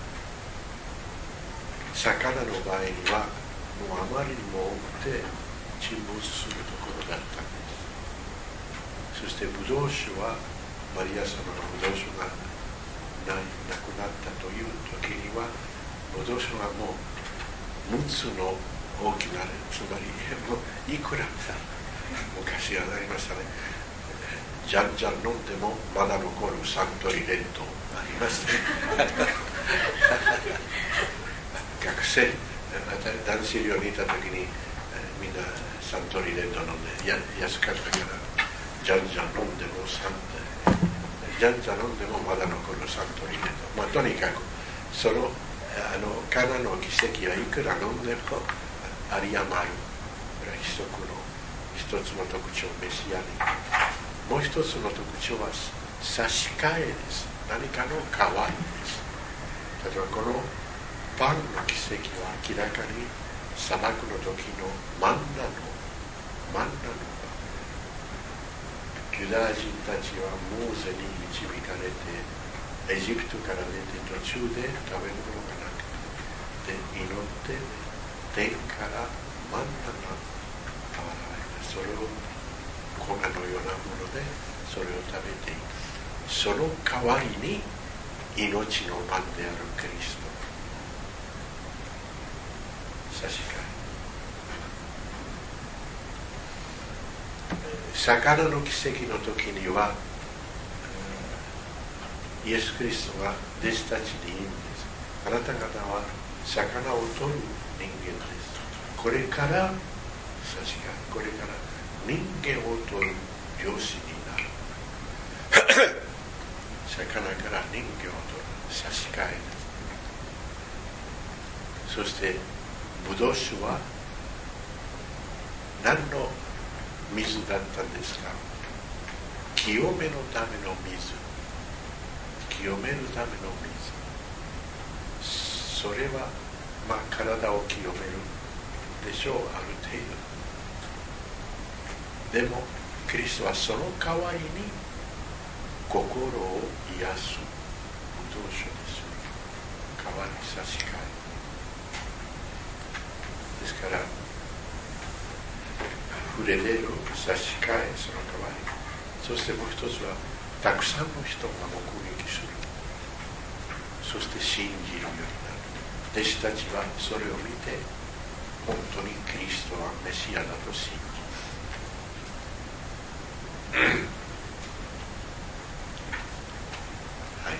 魚の場合にはもうあまりにも多くて沈没するところだったんです。そしてブドウ酒はマリア様のブドウ酒がなくなったという時には、ブドウ酒はもうむつの大きな、つまりもういくら昔はなりましたね、じゃんじゃん飲んでもまだ残るサントリーレッドありますね学生、男子寮にいた時にみんなサントリーレッド飲んでや安かったから、じゃんじゃん飲んでもサンじゃんじゃん飲んでもまだ残るサントリーレッド、まあ、とにかくそのあのカナの奇跡はいくら飲んでも有り余る。これは一つの一つの特徴、メシアに。もう一つの特徴は差し替えです。何かの代わりです。例えばこのパンの奇跡は明らかに砂漠の時のマンナのマンナのユダヤ人たちはモーセに導かれてエジプトから出て途中で食べるものがなくて、祈って天からマンナが現れて、それを粉のようなものでそれを食べていた。その代わりに命のパンであるキリスト差し替え。魚の奇跡の時にはイエス・キリストは弟子たちに言うんです。あなた方は魚を取る人間です。これから差し替え、これから人間を取る漁師になる魚から人間を取る差し替えです。そしてブドウ酒は何の水だったんですか？清めのための水、清めるための水。それはまあ体を清めるでしょう、ある程度。でもキリストはその代わりに心を癒すブドウ酒です。代わり差し替えですから、触れれる差し替え、その代わり。そしてもう一つはたくさんの人が目撃する。そして信じるようになる。弟子たちはそれを見て本当にキリストはメシアだと信じるはい、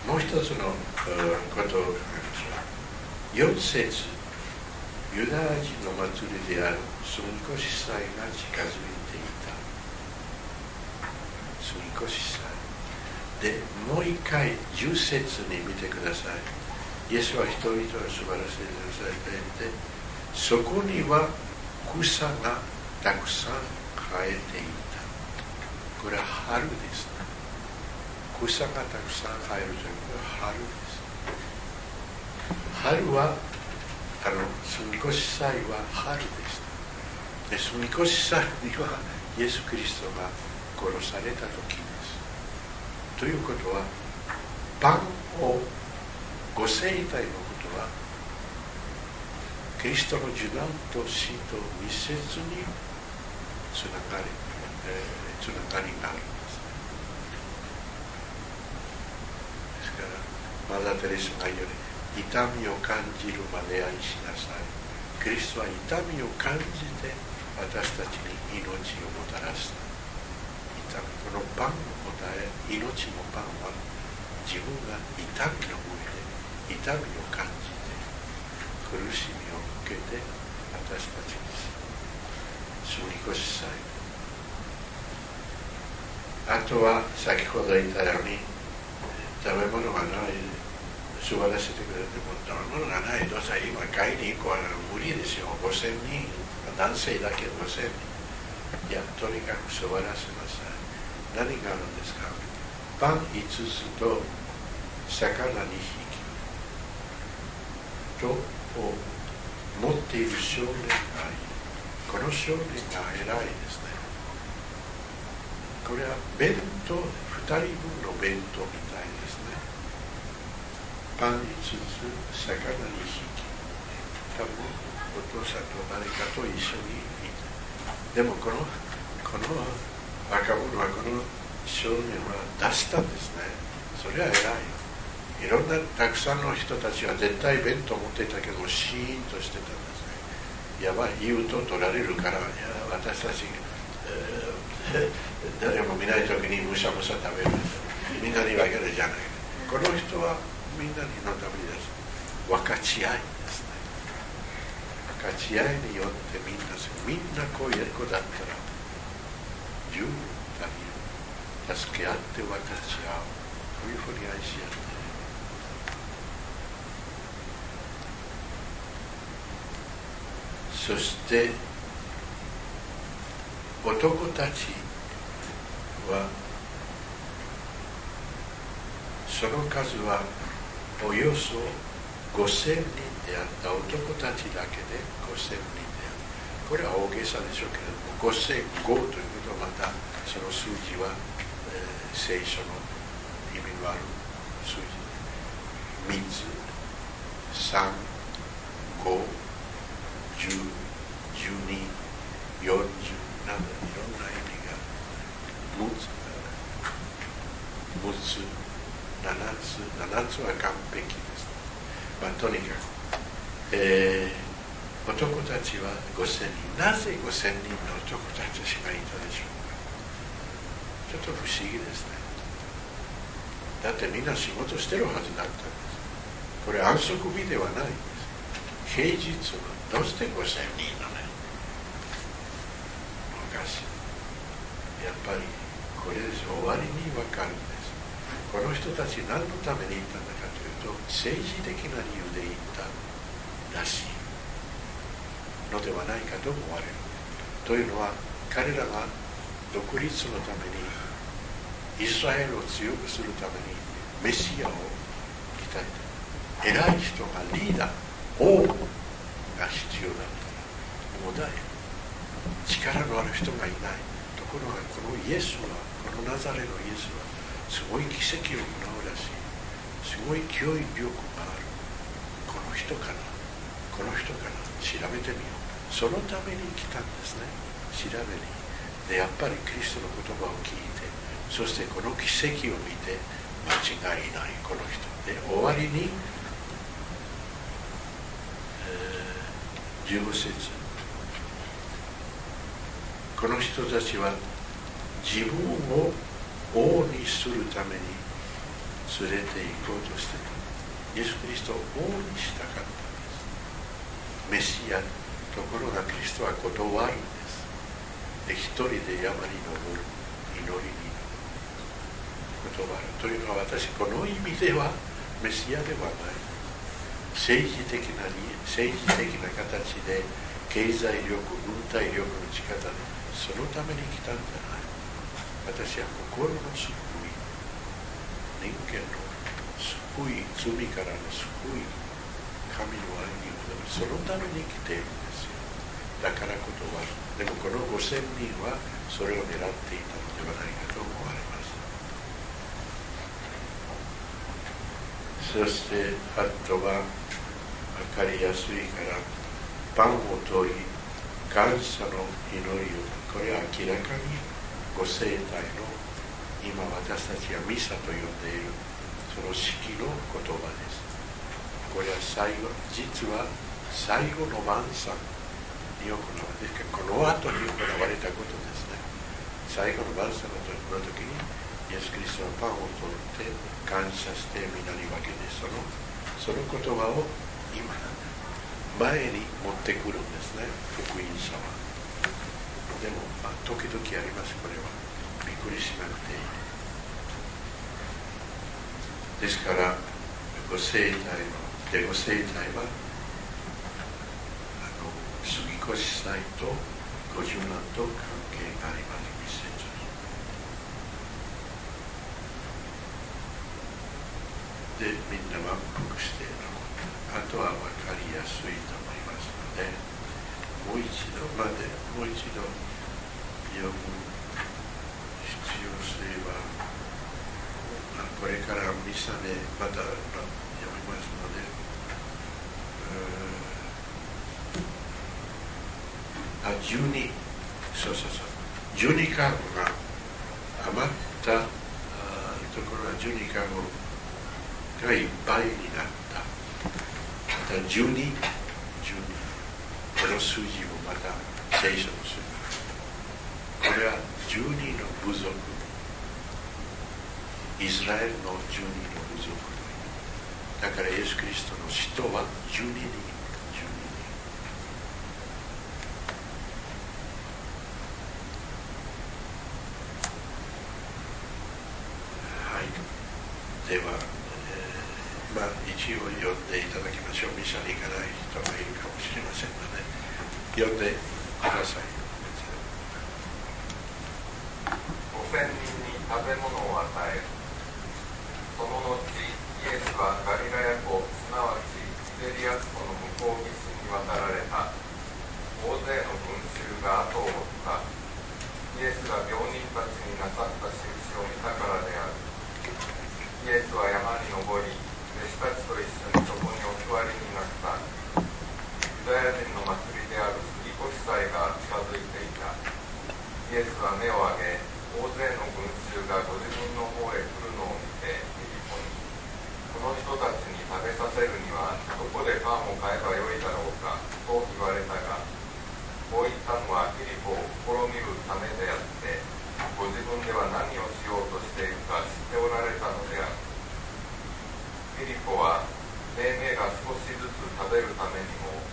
もう一つのことを考えましょう。よん節、ユダヤ人の祭りである住み越し祭が近づいていた。住み越し祭で、もう一回じゅう節に見てください。イエスは人々を素晴らしいとされていて、そこには草がたくさん生えていた。これは春ですね。草がたくさん生えるというのは春です。春はあの住み越し祭は春でした。で、住み越し祭にはイエス・キリストが殺された時です。ということは、パンをご生体のことはキリストの受難と死と密接につながり、えー、つながりがあるんですね。ですからマザー・テレサが言うように、痛みを感じるまで愛しなさい。キリストは痛みを感じて私たちに命をもたらした。痛み、このパンの答え、命のパンは自分が痛みの上で痛みを感じて苦しみを受けて私たちに住み越し祭。あとは先ほど言ったように、食べ物がない、座らせてくれても食べ物がない。どうせ今買いに行こう、無理ですよ。ごせんにん、男性だけごせんにん。いや、とにかく座らせなさい。何があるんですか？パンいつつと魚にひきとを持っている少年がいる。この少年が偉いですね。これは弁当、ふたりぶんの弁当みたいですね。パンいつつ、魚にひき。多分お父さんと誰かと一緒にいて。でもこの、この若者はこの少年は出したんですね。それは偉い。いろんなたくさんの人たちは絶対弁当持っていたけどシーンとしてたんですね。やばい、言うと取られるから、いや私たち、えー、誰も見ないときにむしゃむしゃ食べる。みんなに分けるじゃない。この人はみんなにのためです。分かち合いですね。分かち合いによってみんなみんなこういう子だったら十分足りる。助け合って分かち合う。こういうふうに愛し合って。そして男たちはその数はおよそごせんにんであった。男たちだけでごせんにんであった。これは大げさでしょうけれども、ごせんごということはまたその数字は、えー、聖書の意味のある数字。みっつ、さん、ご、じゅう、じゅうに、よんじゅうなな、いろんな意味がむつ、むつ、ななつ、ななつは完璧です。まあ、とにかく、えー、男たちはごせんにん。なぜごせんにんの男たちがいたでしょうか。ちょっと不思議ですね。だってみんな仕事してるはずだったんです。これ安息日ではないんです。 平日はどうしてごせんにんなのね。おかしい。やっぱりこれです終わりに分かるんです。この人たち何のために行ったんだかというと、政治的な理由で行ったらしいのではないかと思われる。というのは、彼らが独立のために、イスラエルを強くするためにメシアを期待して、偉い人がリーダー、王が必要だったら、もうだい力のある人がいない。ところがこのイエスは、このナザレのイエスはすごい奇跡を行うらしい。すごい教育力がある。この人かな、この人かな、調べてみよう。そのために来たんですね。調べに。で、やっぱりキリストの言葉を聞いて、そしてこの奇跡を見て、間違いないこの人で、終わりに、えー、じゅうご節、この人たちは自分を王にするために連れて行こうとしていた。イエス・キリストを王にしたかったんです。メシア。ところがキリストは断るんです。で、一人で山に登る、祈りに断る。というのは、私この意味ではメシアではない。政治的な政治的な形で経済力、軍隊力の力でそのために来たんじゃない。私は心の救い、人間の救い、罪からの救い、神の愛に戻る、そのために来ているんですよ。だから断る。でもこのごせんにんはそれを狙っていたのではないかと思われます。そしてあとは分かりやすいからパンを取り感謝の祈りを、これは明らかにご聖体の今私たちがミサと呼んでいるその式の言葉です。これは最後、実は最後の晩餐に行われて、この後に行われたことですね。最後の晩餐の時にイエス・キリストはパンを取って感謝して皆に分けて、そのその言葉を今前に持ってくるんですね、福音書は。でも、まあ、時々あります。これはびっくりしなくていいですから、ご聖体のでご聖体はあの杉越祭とご受難と関係があります。で、みんな満腹している。あとは分かりやすいと思いますので、もう一度までもう一度読む必要性は、まあ、これからミサでまた読みますので、あ、じゅうに、そうそうそう、じゅうにカゴが余ったところはじゅうにカゴがいっぱいになった。またじゅうに、じゅうに、この数字もまた聖書の数字。これはじゅうにの部族、イスラエルのじゅうにの部族。だからイエス・キリストの使徒はじゅうににん、じゅうににん。はい。では、まあ、一応読んでいただきましょう。ミサに行かない人がいるかもしれませんので、読んでください。 ごせんにんに食べ物を与え、その後、イエスはガリラヤ湖、すなわちティベリアス湖の向こう岸に渡られた。大勢の群衆が後を追った。イエスが病人たちになさった印を見たからである。イエスは山に登り、弟子たちと一緒にそこにお座りになった。ユダヤ人の祭りである杉越祭が近づいていた。イエスは目を上げ、大勢の群衆がご自分の方へ来るのを見て、フィリポに、この人たちに食べさせるにはどこでパンを買えばよいだろうかと言われたが、こう言ったのはフィリポを試みるためであって、ご自分では何をしようとしているか知っておられたのである。フィリポは命名が少しずつ食べるためにも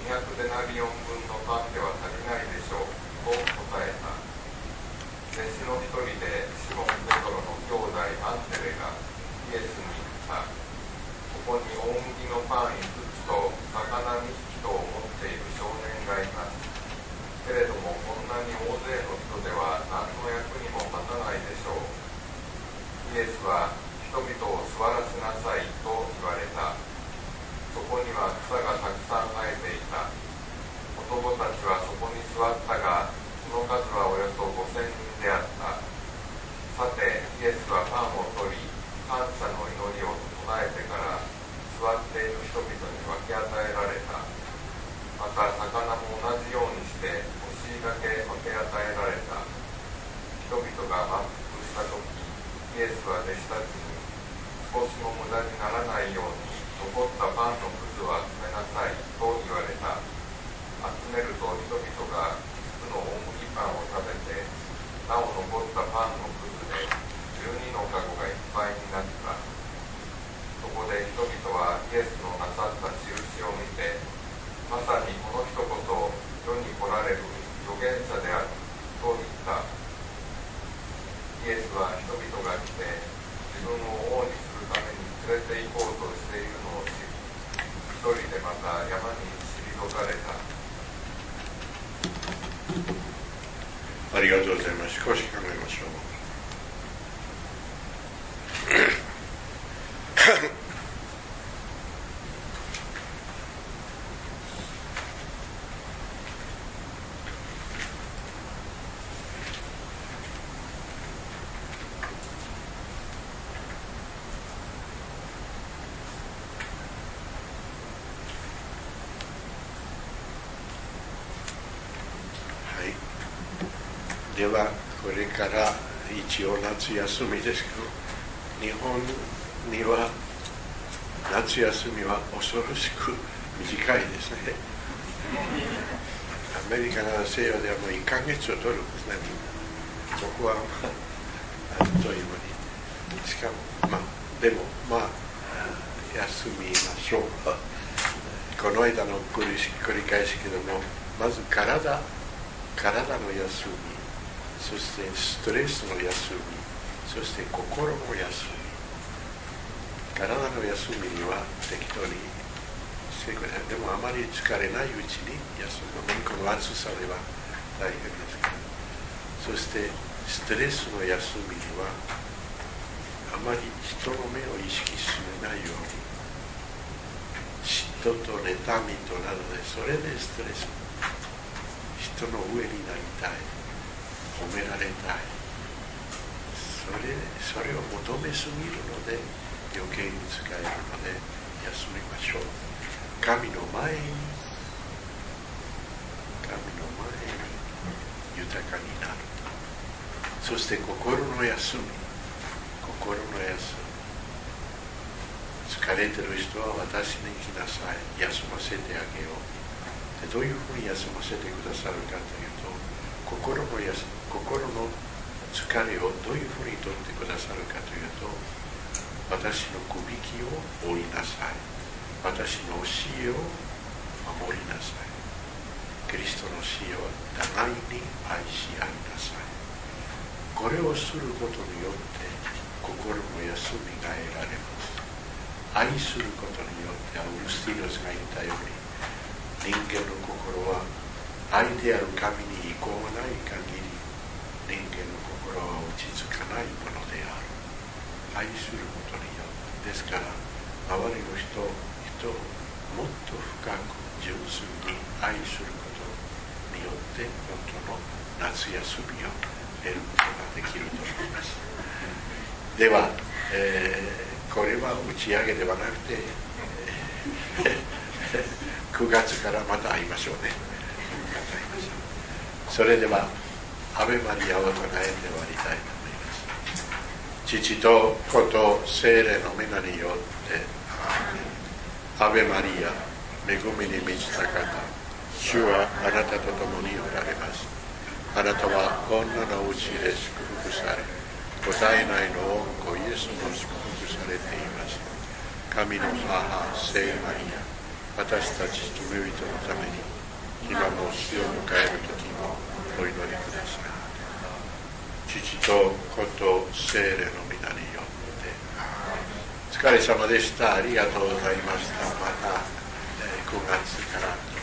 にひゃくデナリオン分のパンでは足りないでしょうと答えた。弟子の一人でシモン・ペトロの兄弟アンデレがイエスに言った。ここに大麦のパンいつつと魚にひきとを持っている少年がいます。けれどもこんなに大勢の人では何の役にも立たないでしょう。イエスは人々を座らせなさいと言われた。そこには草がたくさん生えていた。男たちはそこに座ったが、その数はおよそごせんにんであった。さて、イエスはパンを取り、感謝の祈りを唱えてから座っている人々に分け与えられた。また魚も同じようにしてお尻だけ分け与えられた。人々が満腹したとき、イエスは弟子たちに少しも無駄にならないように残ったパンのくずを集めなさいと言われた。集めると人々がいつつの大麦パンを食べて、なお残ったパンのくずでじゅうにのかごがいっぱいになった。そこで人々はイエスのなさった印を見て、まさにこの人こそ世に来られる預言者であると言った。イエスは人々が来て自分を王にするために連れて行こうとしているのを知り、一人でまた山に退かれた。 ありがとうございます。少し考えましょう。ではこれから一応夏休みですけど、日本には夏休みは恐ろしく短いですね。アメリカの西洋ではもういっかげつを取るんですね。ここはあっという間に。しかもまあでもまあ休みましょう。この間の繰り返しけども、まず体体の休み、そしてストレスの休み、そして心の休み。体の休みには適当にしてください。でもあまり疲れないうちに休む。この暑さでは大変ですから。そしてストレスの休みにはあまり人の目を意識しないように、嫉妬と妬みとなので、それでストレス。人の上になりたい、褒められたい、それそれを求めすぎるので余計に使えるので休みましょう。神の前に神の前に豊かになる。そして心の休み、心の休み。疲れてる人は私に来なさい、休ませてあげよう。でどういうふうに休ませてくださるかというと、心のやす心の疲れをどういうふうに取ってくださるかというと、私のくびきを負いなさい、私の教えを守りなさい。キリストの教えを互いに愛し合いなさい。これをすることによって心の休みが得られます。愛することによって、アウグスティノスが言ったように、人間の心は愛である神に意向がない限り、人間の心は落ち着かないものである。愛することによって、ですから周りの人人をもっと深く純粋に愛することによって本当の夏休みを得ることができると思います。では、えー、これは打ち上げではなくてくがつからまた会いましょうね。それではアベマリアを唱えて終わりたいと思います。父と子と聖霊の皆によってアベマリア、恵みに満ちた方、主はあなたと共におられます。あなたは女のうちで祝福され、ご体内の御子イエスも祝福されています。神の母聖マリア、 私たち罪人のために今も死を迎える時もお祈りください。父と子と聖霊の皆によってお疲れ様でした。ありがとうございました。またくがつから